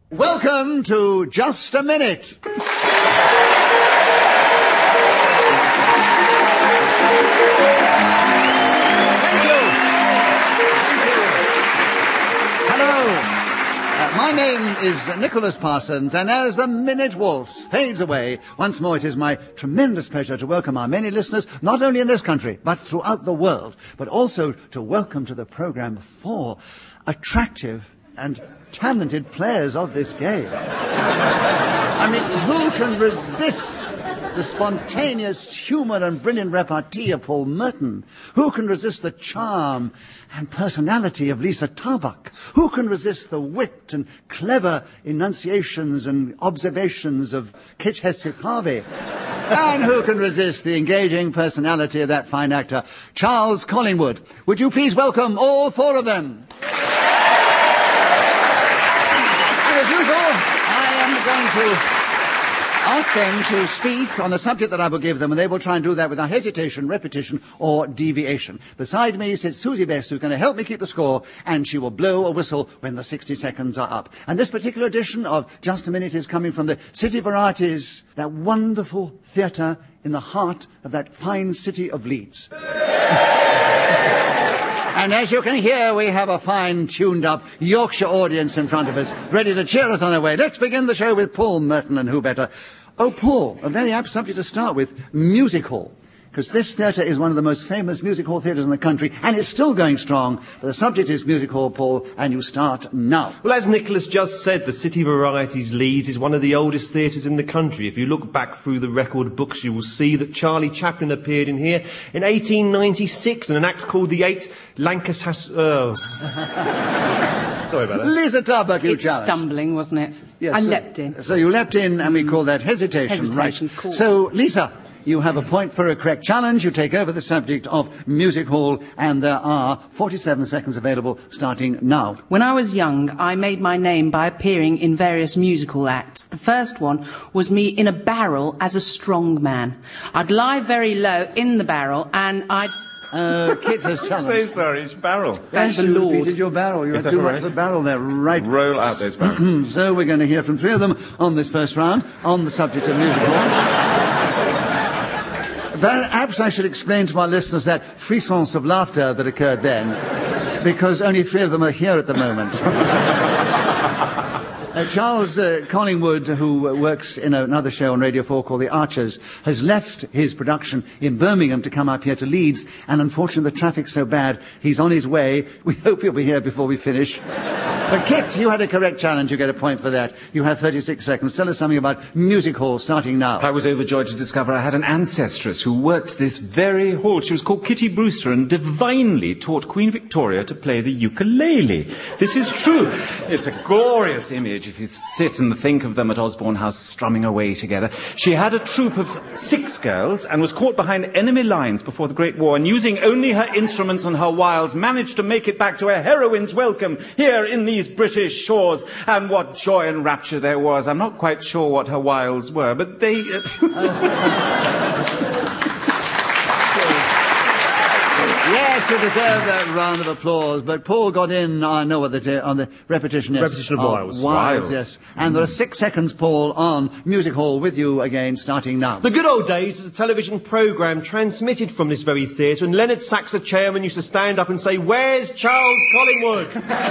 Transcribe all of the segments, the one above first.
Welcome to Just a Minute. My name is Nicholas Parsons, and as the minute waltz fades away, once more it is my tremendous pleasure to welcome our many listeners, not only in this country, but throughout the world, but also to welcome to the program 4 attractive and talented players of this game. I mean, who can resist the spontaneous humour and brilliant repartee of Paul Merton? Who can resist the charm and personality of Lisa Tarbuck? Who can resist the wit and clever enunciations and observations of Kit Hesketh-Harvey? And who can resist the engaging personality of that fine actor, Charles Collingwood? Would you please welcome all 4 of them? And as usual, I am going to ask them to speak on a subject that I will give them, and they will try and do that without hesitation, repetition, or deviation. Beside me sits Susie Best, who's going to help me keep the score, and she will blow a whistle when the 60 seconds are up. And this particular edition of Just a Minute is coming from the City Varieties, that wonderful theatre in the heart of that fine city of Leeds. And as you can hear, we have a fine, tuned-up Yorkshire audience in front of us, ready to cheer us on our way. Let's begin the show with Paul Merton, and who better? Oh, Paul, a very apt subject to start with, music hall. Because this theatre is one of the most famous music hall theatres in the country, and it's still going strong. But the subject is music hall, Paul, and you start now. Well, as Nicholas just said, the City Varieties Leeds is one of the oldest theatres in the country. If you look back through the record books, you will see that Charlie Chaplin appeared in here in 1896 in an act called The Eight Lancaster... Sorry about that. Lisa Tarbuck, you It's challenge. stumbling, wasn't it? Yes, I leapt in. So you leapt in, and we call that hesitation, Hesitation, right? of course. So, Lisa, you have a point for a correct challenge. You take over the subject of music hall, and there are 47 seconds available starting now. When I was young, I made my name by appearing in various musical acts. The first one was me in a barrel as a strong man. I'd lie very low in the barrel, and I'd... Kit has challenged. So sorry, it's barrel. Thank Yes, the you Lord. repeated your barrel. You Is had that too all much right? of the barrel there, right? Roll out those barrels. So we're going to hear from 3 of them on this first round on the subject of music hall. Perhaps I should explain to my listeners that frissons of laughter that occurred then, because only 3 of them are here at the moment. Charles Collingwood, who works in another show on Radio 4 called The Archers, has left his production in Birmingham to come up here to Leeds, and unfortunately the traffic's so bad, he's on his way. We hope he'll be here before we finish. But Kit, you had a correct challenge. You get a point for that. You have 36 seconds. Tell us something about music hall starting now. I was overjoyed to discover I had an ancestress who worked this very hall. She was called Kitty Brewster and divinely taught Queen Victoria to play the ukulele. This is true. It's a glorious image if you sit and think of them at Osborne House strumming away together. She had a troupe of 6 girls and was caught behind enemy lines before the Great War, and using only her instruments and her wiles managed to make it back to a heroine's welcome here in these British shores. And what joy and rapture there was. I'm not quite sure what her wiles were, but they... Yes, you deserve that round of applause. But Paul got in, I know what on the repetition, yes. Repetition of wiles. Wiles, yes. And there are 6 seconds, Paul, on Music Hall with you again, starting now. The good old days was a television programme transmitted from this very theatre, and Leonard Sachs, the chairman, used to stand up and say, "Where's Charles Collingwood?"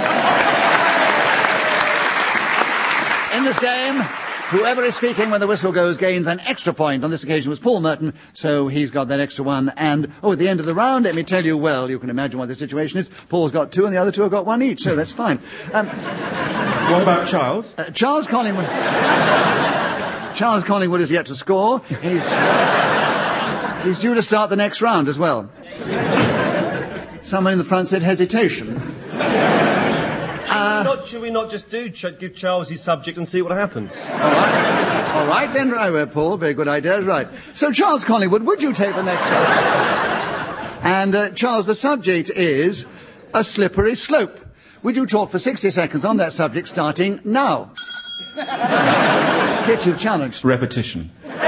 In this game, whoever is speaking when the whistle goes gains an extra point. On this occasion was Paul Merton, so he's got that extra one. And, at the end of the round, let me tell you, well, you can imagine what the situation is. Paul's got 2 and the other 2 have got 1 each, so that's fine. What about Charles? Charles Collingwood... Charles Collingwood is yet to score. He's due to start the next round as well. Someone in the front said hesitation. Should we not just give Charles his subject and see what happens? All right, then, right, Paul. Very good idea, right. So, Charles Collingwood, would you take the next one? And, Charles, the subject is a slippery slope. Would you talk for 60 seconds on that subject, starting now? Kit, you've challenged. Repetition. What?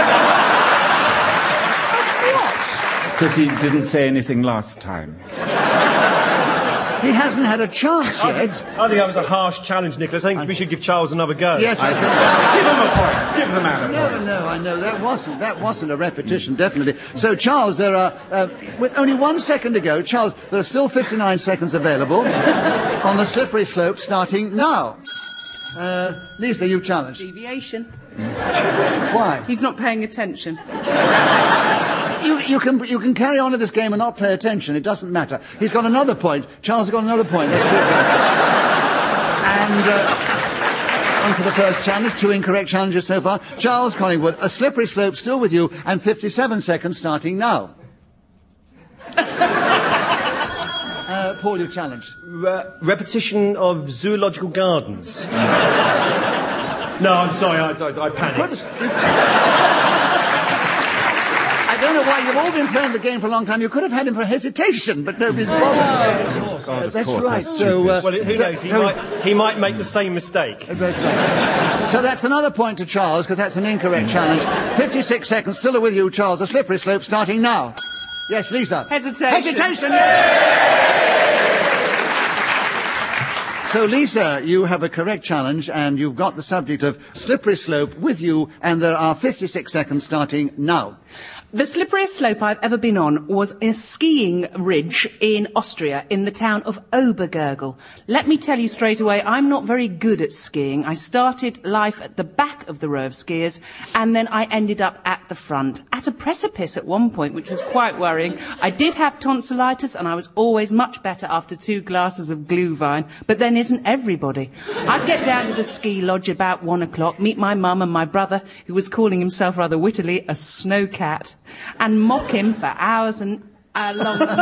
Because he didn't say anything last time. He hasn't had a chance yet. I think that was a harsh challenge, Nicholas. I think we should give Charles another go. Yes, I think Give him a point. Give the man a point. No, I know. That wasn't a repetition, definitely. So, Charles, there are, with only 1 second to go, Charles, there are still 59 seconds available on the slippery slope starting now. Lisa, you've challenged. Deviation. Why? He's not paying attention. You can carry on with this game and not pay attention. It doesn't matter. He's got another point. Charles has got another point. That's 2 points. And on for the first challenge. 2 incorrect challenges so far. Charles Collingwood, a slippery slope still with you, and 57 seconds starting now. Paul, you've challenged. Repetition of zoological gardens. No, I'm sorry, I panicked. I don't know why. You've all been playing the game for a long time. You could have had him for hesitation, but nobody's bothered. That's right. So, well, who knows? He might make the same mistake. So that's another point to Charles, because that's an incorrect challenge. 56 seconds, still with you, Charles. A slippery slope starting now. Yes, Lisa. Hesitation. So, Lisa, you have a correct challenge, and you've got the subject of slippery slope with you, and there are 56 seconds starting now. The slipperiest slope I've ever been on was a skiing ridge in Austria, in the town of Obergurgl. Let me tell you straight away, I'm not very good at skiing. I started life at the back of the row of skiers, and then I ended up at the front, at a precipice at one point, which was quite worrying. I did have tonsillitis, and I was always much better after 2 glasses of Glühwein, but then isn't everybody? I'd get down to the ski lodge about 1 o'clock, meet my mum and my brother, who was calling himself rather wittily a snowcat, and mock him for hours and long. Where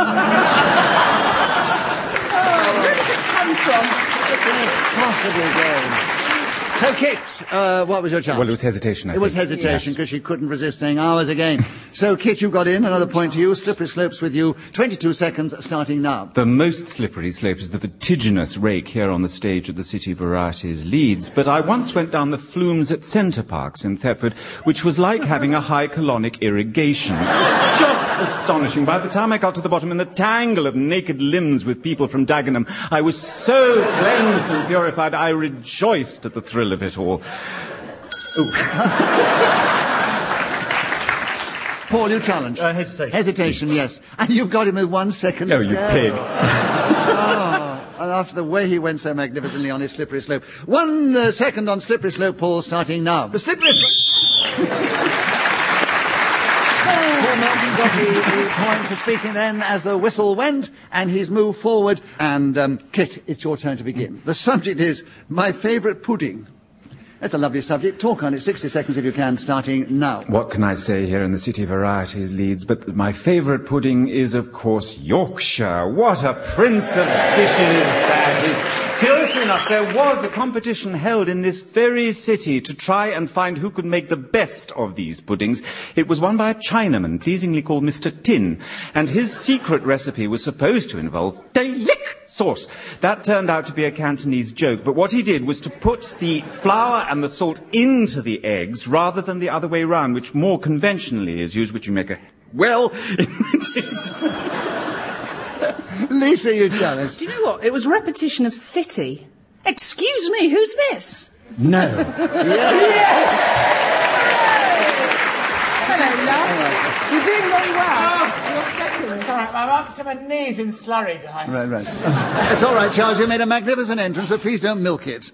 did it come from? It's an impossible game. So, Kit, what was your challenge? Well, it was hesitation, I think. It was hesitation, because she couldn't resist saying hours again. So, Kit, you got in. Another point to you. Slippery slopes with you. 22 seconds starting now. The most slippery slope is the vertiginous rake here on the stage at the City Varieties Leeds, but I once went down the flumes at Centre Parks in Thetford, which was like having a high colonic irrigation. It was just astonishing. By the time I got to the bottom in the tangle of naked limbs with people from Dagenham, I was so cleansed and purified, I rejoiced at the thrill of it all. Paul, you challenge. Hesitation. Hesitation, yes. And you've got him with 1 second. Oh, you pig. And after the way he went so magnificently on his slippery slope. 1 second on slippery slope, Paul, starting now. The slippery slope. Paul Melton got the point for speaking then as the whistle went, and he's moved forward. And, Kit, it's your turn to begin. The subject is my favourite pudding. That's a lovely subject. Talk on it. 60 seconds if you can, starting now. What can I say here in the City Varieties Leeds? But my favourite pudding is, of course, Yorkshire. What a prince of dishes that is. Curiously enough, there was a competition held in this very city to try and find who could make the best of these puddings. It was won by a Chinaman, pleasingly called Mr. Tin, and his secret recipe was supposed to involve lick sauce. That turned out to be a Cantonese joke, but what he did was to put the flour and the salt into the eggs rather than the other way round, which more conventionally is used, which you make a Lisa, you challenge. Do you know what? It was repetition of city. Excuse me, who's this? No. Hello, love. You're doing very well. You're second. It's all right, I'm up to my knees in slurry, guys. Right. It's all right, Charles. You made a magnificent entrance, but please don't milk it.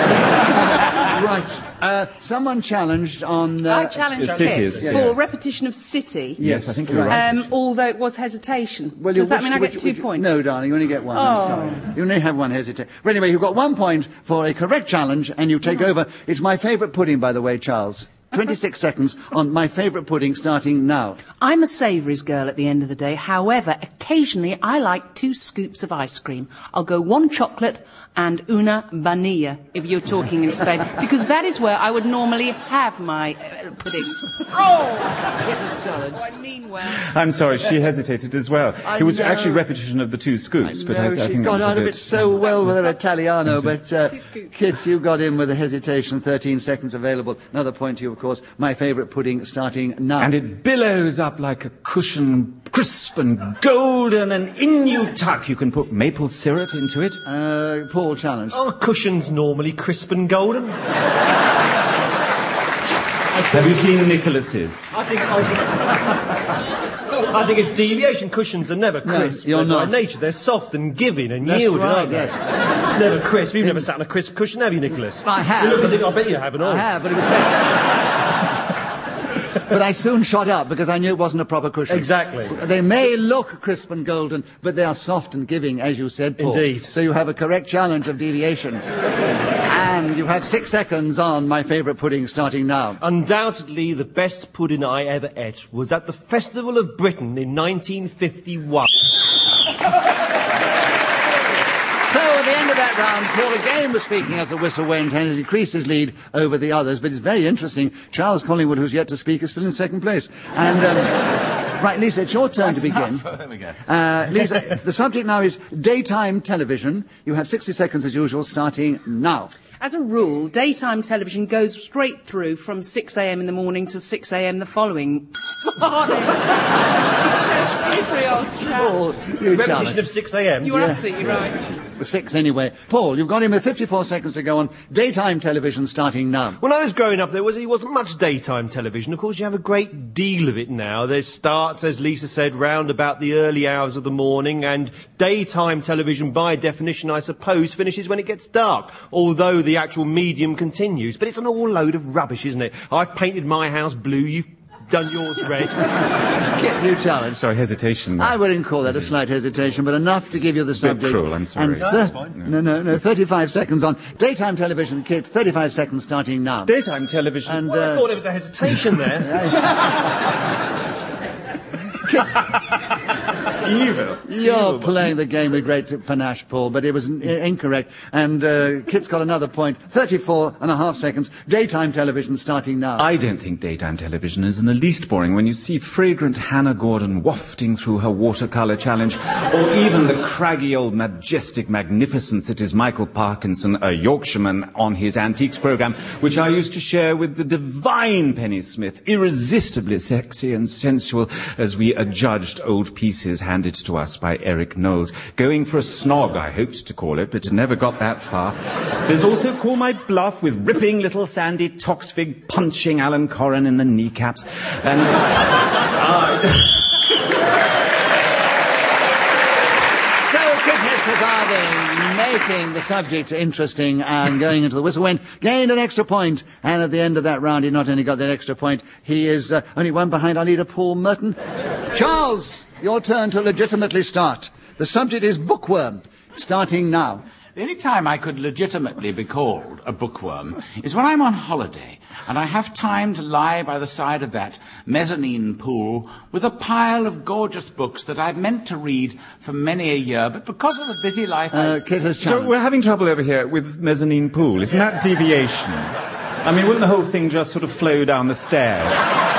Right. Someone challenged on... I challenged cities. for Yes. repetition of city. Yes, I think you're right. Although it was hesitation. Well, Does that mean I get 2 points? No, darling, you only get 1. I'm sorry. You only have 1 hesitation. But anyway, you've got 1 point for a correct challenge, and you take over. It's my favourite pudding, by the way, Charles. 26 seconds on my favourite pudding, starting now. I'm a savouries girl at the end of the day. However, occasionally I like 2 scoops of ice cream. I'll go 1 chocolate and una vanilla, if you're talking in Spain, because that is where I would normally have my puddings. I mean well. I'm sorry, she hesitated as well. It was actually repetition of the 2 scoops, but I she think got that was out a of bit... it so well with her Italiano, but scoops. Kit, you got in with a hesitation. 13 seconds available. Another point to you, of course, my favourite pudding starting now. And it billows up like a cushion, crisp and golden, and in you tuck. You can put maple syrup into it. Paul, challenge. Are cushions normally crisp and golden? Have you seen Nicholas's? I think it's deviation. Cushions are never crisp. you're not. By nature, they're soft and giving and That's yielding, right, aren't they? yes. Never crisp. You've never sat on a crisp cushion, have you, Nicholas? I have. You look as if, I bet you haven't. I have, but it was... But I soon shot up because I knew it wasn't a proper cushion. Exactly. They may look crisp and golden, but they are soft and giving, as you said, Paul. Indeed. So you have a correct challenge of deviation. And you have 6 seconds on my favourite pudding starting now. Undoubtedly, the best pudding I ever ate was at the Festival of Britain in 1951. So at the end of that round, Paul again was speaking as the whistle went and has increased his lead over the others. But it's very interesting. Charles Collingwood, who's yet to speak, is still in second place. And, right, Lisa, it's your turn to begin. There we go. Lisa, the subject now is daytime television. You have 60 seconds as usual, starting now. As a rule, daytime television goes straight through from 6 a.m. in the morning to 6 a.m. the following morning. Slippery old chap. Paul, you Repetition challenge. of 6 a.m. You're Yes. absolutely right. 6 anyway. Paul, you've got him with 54 seconds to go on. Daytime television starting now. When I was growing up, there wasn't much daytime television. Of course, you have a great deal of it now. There starts, as Lisa said, round about the early hours of the morning, and daytime television, by definition, I suppose, finishes when it gets dark, although the actual medium continues. But it's an all load of rubbish, isn't it? I've painted my house blue, you've done yours red. Get you challenge. Sorry, hesitation. I wouldn't call that a slight hesitation, but enough to give you the subject. cruel, I'm sorry. And No, that's fine. No, 35 seconds on. Daytime television, Kit, 35 seconds starting now. Daytime television. And, Well, I thought there was a hesitation there. Evil. You're playing the game with great panache, Paul, but it was incorrect. And Kit's got another point. 34 and a half seconds. Daytime television starting now. I don't think daytime television is in the least boring when you see fragrant Hannah Gordon wafting through her watercolour challenge, or even the craggy old majestic magnificence that is Michael Parkinson, a Yorkshireman, on his antiques programme, which I used to share with the divine Penny Smith, irresistibly sexy and sensual as we adjudged old pieces handed to us by Eric Knowles. Going for a snog, I hoped to call it, but it never got that far. There's also Call My Bluff, with ripping little Sandy Toxvig punching Alan Corrin in the kneecaps. And So Kit Hesketharding, making the subject interesting and going into the whistle wind, gained an extra point. And at the end of that round, he not only got that extra point, he is only one behind our leader, Paul Merton. Charles, your turn to legitimately start. The subject is bookworm, starting now. The only time I could legitimately be called a bookworm is when I'm on holiday and I have time to lie by the side of that mezzanine pool with a pile of gorgeous books that I've meant to read for many a year, but because of the busy life Kit has so challenged. we're having trouble over here with mezzanine pool. Isn't that deviation? I mean, wouldn't the whole thing just sort of flow down the stairs?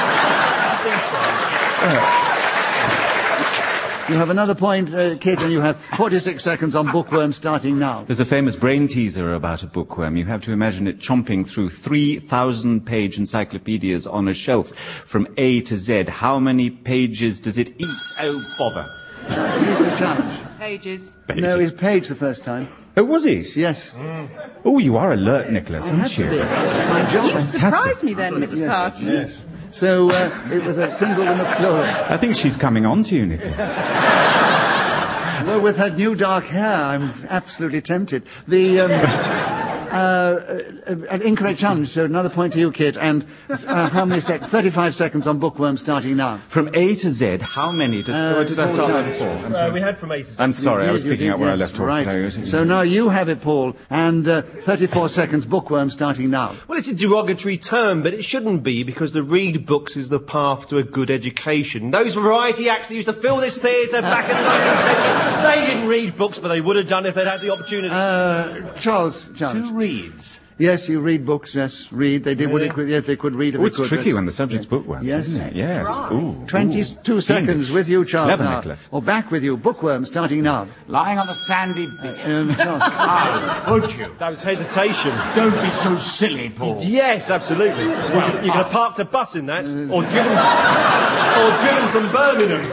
You have another point, Kit, and you have 46 seconds on bookworm starting now. There's a famous brain teaser about a bookworm. You have to imagine it chomping through 3,000-page encyclopedias on a shelf from A to Z. How many pages does it eat? Oh, bother. Here's the challenge. Pages. No, it's Page the first time. Oh, was it? Yes. Oh, you are alert, Nicholas, I have aren't to be. you? My job. Surprise me then, Mrs. Parsons. So it was a single and a plural. I think she's coming on to you, Nicholas. Well, with her new dark hair, I'm absolutely tempted. The an incorrect challenge, so another point to you, Kit. And how many seconds? 35 seconds on bookworm starting now. From A to Z, how many does... or did I Paul start that Jones. before? I'm sorry. We had from 8 to 6. I'm sorry, I was You picking did, up where I yes, left off. Right. So now you have it, Paul, and 34 seconds bookworm starting now. Well, it's a derogatory term, but it shouldn't be, because to read books is the path to a good education. Those variety acts that used to fill this theatre back in the 19th century, they didn't read books, but they would have done if they'd had the opportunity. Charles, challenge. Who reads? Yes, you read books, yes, read. They did what it could, yes, they could read if Oh, they it's could. tricky when the subject's bookworm, Yes. isn't it? Yes. Ooh. 22 seconds with you, Charles. Clever, now. Nicholas. Or back with you, bookworm, starting now. Lying on the sandy beach. No. Would you? That was hesitation. Don't be so silly, Paul. Yes, absolutely. You could have parked a bus in that, or driven from Birmingham.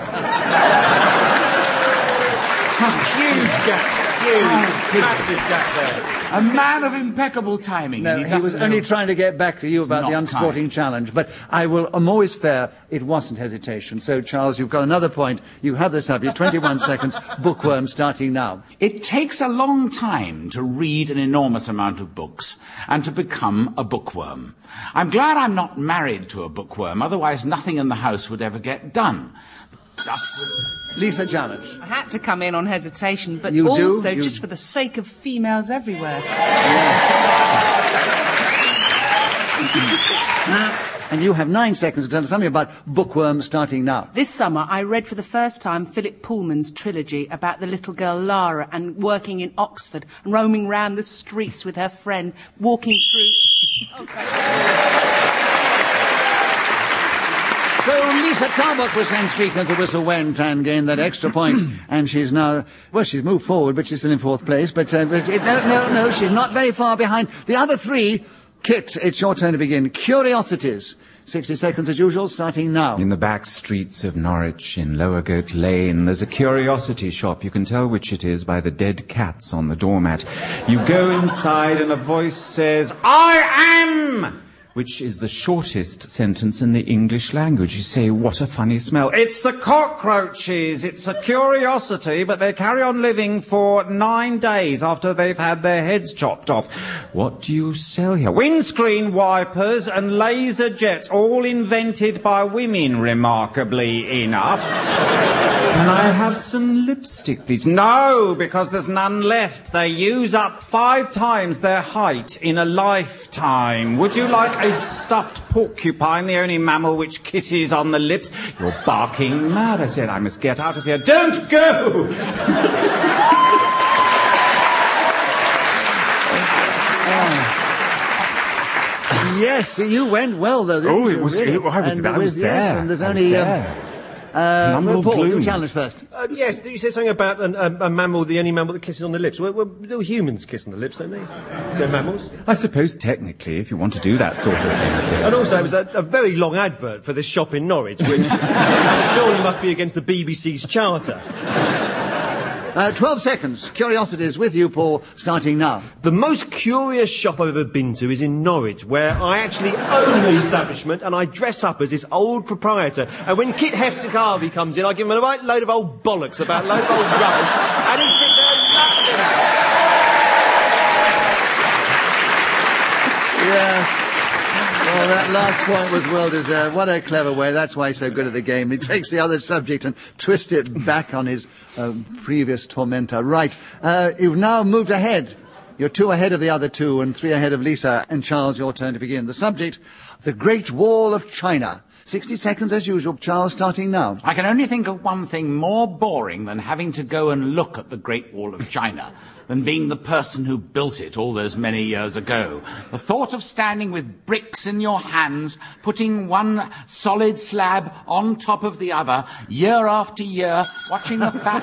Huge gap. Massive gap there. A man of impeccable timing. No, and he was doesn't only know- trying to get back to you about the Not unsporting kind. challenge. But I'm always fair. It wasn't hesitation. So, Charles, you've got another point. You have the subject. 21 seconds. Bookworm starting now. It takes a long time to read an enormous amount of books and to become a bookworm. I'm glad I'm not married to a bookworm, otherwise nothing in the house would ever get done. Lisa Challenge. I had to come in on hesitation, but You do? also You- just for the sake of females everywhere. And you have 9 seconds to tell us something about Bookworm starting now. This summer, I read for the first time Philip Pullman's trilogy about the little girl Lara and working in Oxford and roaming round the streets with her friend, walking through... So Lisa Tarbuck was then speaking as the whistle went and gained that extra point. And she's now, well, she's moved forward, but she's still in 4th place. But no, she's not very far behind. The other 3, Kit, it's your turn to begin. Curiosities. 60 seconds as usual, starting now. In the back streets of Norwich, in Lower Goat Lane, there's a curiosity shop. You can tell which it is by the dead cats on the doormat. You go inside and a voice says, "I am!" which is the shortest sentence in the English language. You say, what a funny smell. It's the cockroaches. It's a curiosity, but they carry on living for 9 days after they've had their heads chopped off. What do you sell here? Windscreen wipers and laser jets, all invented by women, remarkably enough. Can I have some lipstick, please? No, because there's none left. They use up 5 times their height in a lifetime. Would you like a stuffed porcupine, the only mammal which kisses on the lips? You're barking mad. I said I must get out of here. Don't go! Yes, you went well, though. didn't Oh, it you, was- really? I was And there. Yes, and there's I was only... there. Paul, gloom. you challenge first. Yes, you said something about a mammal, the only mammal that kisses on the lips. Well, humans kiss on the lips, don't they? They're mammals. I suppose technically, if you want to do that sort of thing. And also, it was a very long advert for this shop in Norwich, which surely must be against the BBC's charter. 12 seconds. Curiosities with you, Paul, starting now. The most curious shop I've ever been to is in Norwich, where I actually own the establishment and I dress up as this old proprietor. And when Kit Hefsik-Harvey comes in, I give him a right load of old bollocks about a load of old rubbish, and he sits there laughing. Yes. Well, that last point was well deserved. What a clever way. That's why he's so good at the game. He takes the other subject and twists it back on his previous tormentor. Right. You've now moved ahead. You're 2 ahead of the other 2 and 3 ahead of Lisa. And Charles, your turn to begin. The subject, the Great Wall of China. 60 seconds as usual. Charles, starting now. I can only think of one thing more boring than having to go and look at the Great Wall of China than being the person who built it all those many years ago. The thought of standing with bricks in your hands, putting one solid slab on top of the other, year after year, watching the fact...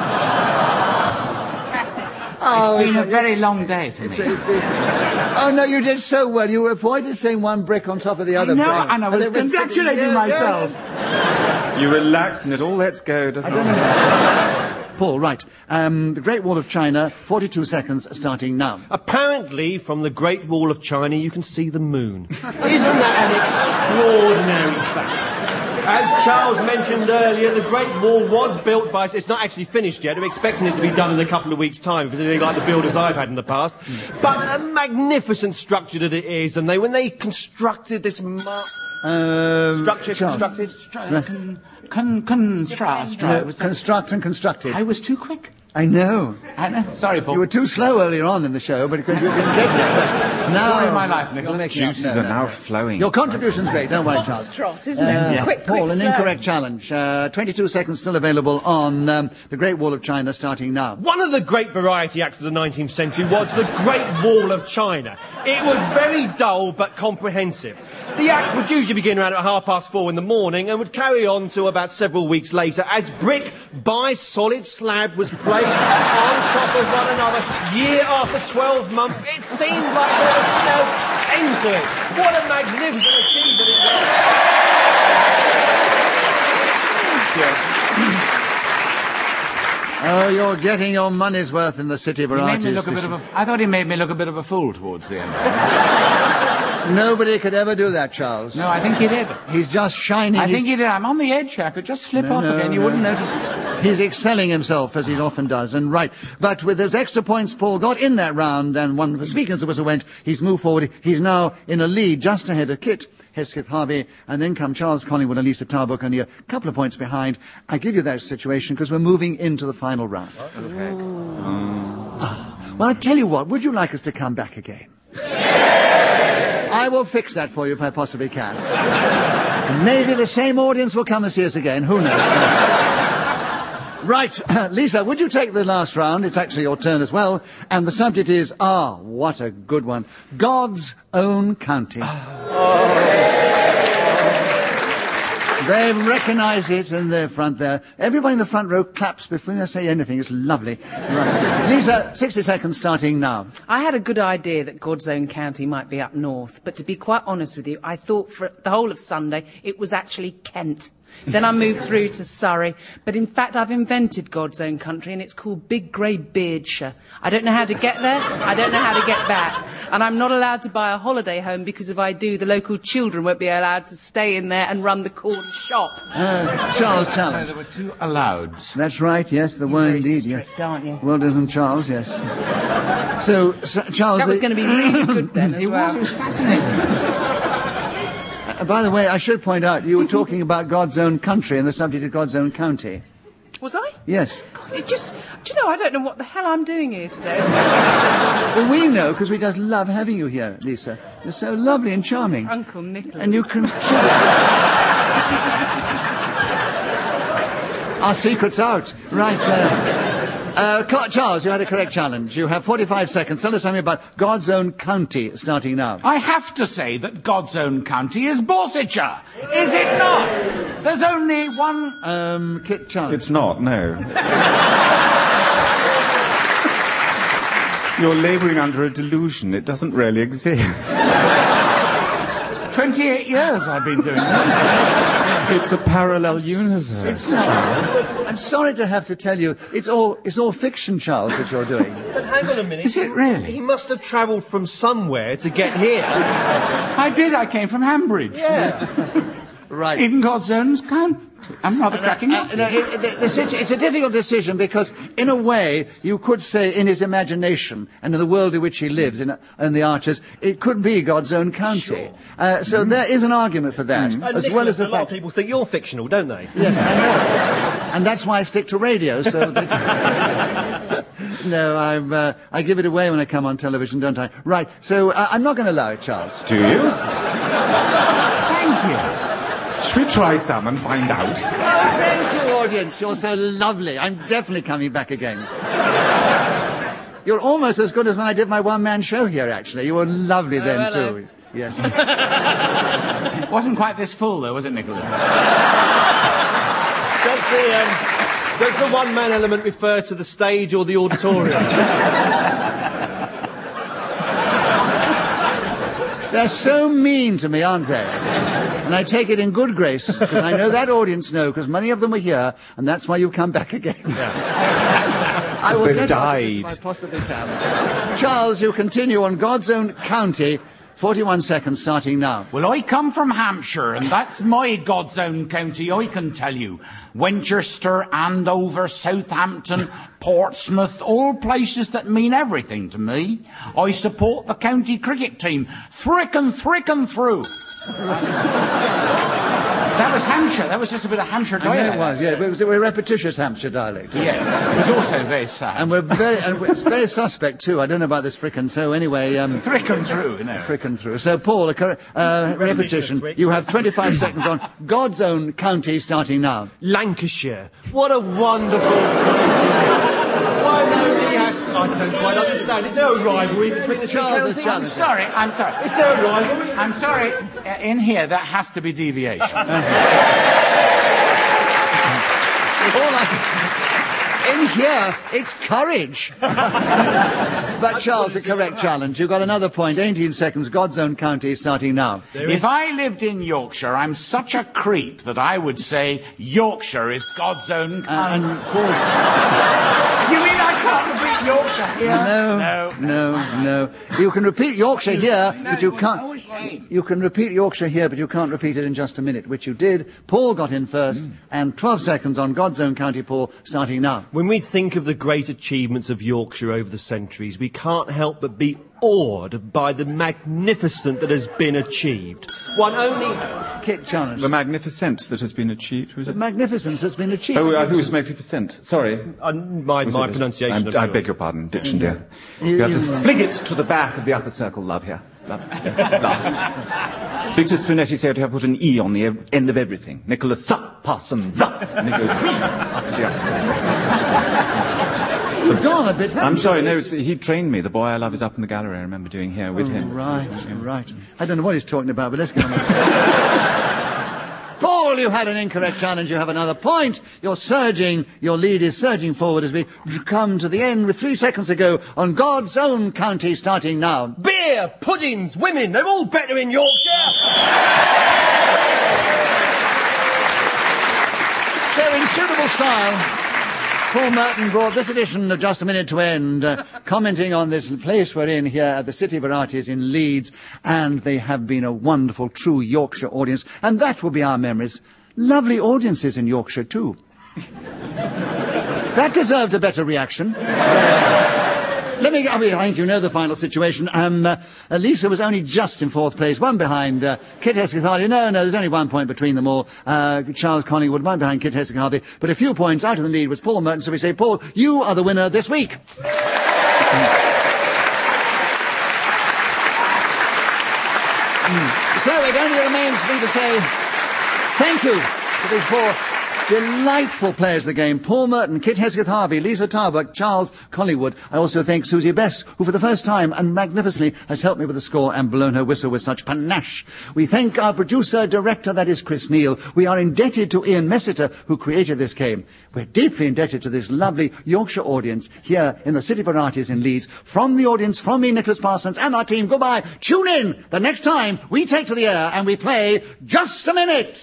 It's been a very long day for me. Oh, no, you did so well. You were appointed saying one brick on top of the other brick. And I was congratulating myself. You relax and it all lets go, doesn't it? Paul, right. The Great Wall of China, 42 seconds, starting now. Apparently, from the Great Wall of China, you can see the moon. Isn't that an extraordinary fact? As Charles mentioned earlier, the Great Wall was built by... It's not actually finished yet. We're expecting it to be done in a couple of weeks' time, because they're like the builders I've had in the past. But a magnificent structure that it is, and when they constructed this... structure, constructed? Construct and constructed. I was too quick. I know. Sorry, Paul. You were too slow earlier on in the show, but because you didn't get it. But now, Story of my life, Nicholas. you're making up. Juices are now flowing. Your contribution's great. Don't worry, Charles. Foxtrot, isn't it? Quick, Paul, an slow. incorrect challenge. 22 seconds still available on the Great Wall of China starting now. One of the great variety acts of the 19th century was the Great Wall of China. It was very dull but comprehensive. The act would usually begin around at 4:30 in the morning and would carry on to about several weeks later as brick by solid slab was placed on top of one another year after 12 months. It seemed like there was no end to it. What a magnificent achievement it was. Oh, you're getting your money's worth in the City Varieties. I thought he made me look a bit of a fool towards the end. Nobody could ever do that, Charles. No, I think he did. He's just shining. I think he did. I'm on the edge. I could just slip off again. You wouldn't notice it. He's excelling himself, as he often does, and right. But with those extra points Paul got in that round, and speaking as the whistle went, he's moved forward. He's now in a lead just ahead of Kit Hesketh Harvey, and then come Charles Collingwood and Lisa Tarbuck, only a couple of points behind. I give you that situation because we're moving into the final round. Okay. Well, I tell you what, would you like us to come back again? I will fix that for you if I possibly can. And maybe the same audience will come and see us again. Who knows? Right, Lisa, would you take the last round? It's actually your turn as well. And the subject is, what a good one. God's Own County. They've recognised it in the front there. Everybody in the front row claps before they say anything. It's lovely. Right. Lisa, 60 seconds starting now. I had a good idea that God's Own County might be up north, but to be quite honest with you, I thought for the whole of Sunday it was actually Kent. Then I moved through to Surrey, but in fact I've invented God's Own Country and it's called Big Grey Beardshire. I don't know how to get there, I don't know how to get back, and I'm not allowed to buy a holiday home because if I do, the local children won't be allowed to stay in there and run the corn shop. Charles, So challenge. there were two allows. That's right, yes, there were Very indeed. strict, aren't you? Well done, Charles, yes. So Charles... That was going to be really good then as well. It was fascinating. by the way, I should point out, you were talking about God's Own Country and the subject of God's Own County. Was I? Yes. It just, do you know, I don't know what the hell I'm doing here today. Well, we know, because we just love having you here, Lisa. You're so lovely and charming. Uncle Nicholas. And you contribute. Our secret's out. Right, Charles, you had a correct challenge. You have 45 seconds. Tell us something about God's Own County, starting now. I have to say that God's Own County is Borsetshire. Is it not? There's only one... Kit Charles. It's not, no. You're labouring under a delusion. It doesn't really exist. 28 years I've been doing this. It's a parallel universe. I'm sorry to have to tell you, it's all fiction, Charles, that you're doing. But hang on a minute. Is it really? He must have travelled from somewhere to get here. I did. I came from Hambridge. Yeah. Right. In God's Own County. I'm rather cracking up. It's a difficult decision because, in a way, you could say in his imagination and in the world in which he lives, in the Archers, it could be God's Own County. Sure. So there is an argument for that, as well as the a lot of fact... people think you're fictional, don't they? Yes, I know. And that's why I stick to radio, so that... No, I give it away when I come on television, don't I? Right, so I'm not going to allow it, Charles. Do you? Thank you. Should we try some and find out? Oh, thank you, audience. You're so lovely. I'm definitely coming back again. You're almost as good as when I did my one-man show here, actually. You were lovely then, hello. too. Yes. It wasn't quite this full, though, was it, Nicholas? Does the one-man element refer to the stage or the auditorium? They're so mean to me, aren't they? And I take it in good grace, because I know that audience know, because many of them are here, and that's why you've come back again. I will they've get out of this died. if I possibly can. Charles, you continue on God's Own County. 41 seconds starting now. Well, I come from Hampshire, and that's my God's Own County, I can tell you. Winchester, Andover, Southampton, Portsmouth, all places that mean everything to me. I support the county cricket team, thrick and through. That was Hampshire. That was just a bit of Hampshire I know dialect. it was, yeah. It was a repetitious Hampshire dialect. Yeah. It was also very sad. And it's very suspect, too. I don't know about this frickin'. So anyway... Frickin' through, you know. Frickin' through. So, Paul, repetition. You have 25 seconds on God's own county starting now. Lancashire. What a wonderful place. Why nobody has... I don't quite understand. Is there a rivalry between the two Charles, counties? Charles. I'm sorry. Is there a rivalry? I'm sorry. In here, that has to be deviation. All I can say, in here, it's courage. But, Charles, a correct challenge. You've got another point. 18 seconds. God's own county starting now. If I lived in Yorkshire, I'm such a creep that I would say Yorkshire is God's own And country. Paul... You mean I can't repeat Yorkshire here? No. You can repeat Yorkshire here, but you can't... Shame. You can repeat Yorkshire here, but you can't repeat it in just a minute, which you did. Paul got in first, and 12 seconds on God's own county, Paul, starting now. When we think of the great achievements of Yorkshire over the centuries, we can't help but be awed by the magnificent that has been achieved. One only... Kit challenge. The magnificence that has been achieved, was The it? magnificence has been achieved. Oh, I think it was magnificent. Sorry. my Was it? pronunciation of I yours. beg your pardon, Ditchen dear. You have to fling it to the back of the upper circle, love, here. Love. Victor Spinetti said to have put an E on the end of everything. Nicholas Parsons. And he goes up to the upper circle. You've gone a bit, haven't I'm you? sorry, no, he trained me. The boy I love is up in the gallery, I remember doing here with him. Right. I don't know what he's talking about, but let's get on with it. Paul, you had an incorrect challenge. You have another point. Your lead is surging forward as we come to the end with 3 seconds to go on God's own county starting now. Beer, puddings, women, they're all better in Yorkshire. So in suitable style, Paul Merton brought this edition of Just a Minute to End, commenting on this place we're in here at the City Varieties in Leeds, and they have been a wonderful, true Yorkshire audience, and that will be our memories. Lovely audiences in Yorkshire, too. That deserved a better reaction. I think you know the final situation. Lisa was only just in 4th place, one behind Kit Hesketh-Hardy. No, there's only 1 point between them all. Charles Collingwood, one behind Kit Hesketh-Hardy. But a few points out of the lead was Paul Merton, so we say, Paul, you are the winner this week. So it only remains for me to say thank you to these 4 delightful players of the game. Paul Merton, Kit Hesketh-Hardy, Lisa Tarbuck, Charles Collingwood. I also thank Susie Best, who for the first time and magnificently has helped me with the score and blown her whistle with such panache. We thank our producer, director, that is Chris Neal. We are indebted to Ian Messiter, who created this game. We're deeply indebted to this lovely Yorkshire audience here in the City Varieties in Leeds. From the audience, from me, Nicholas Parsons, and our team, goodbye. Tune in the next time we take to the air and we play Just a Minute.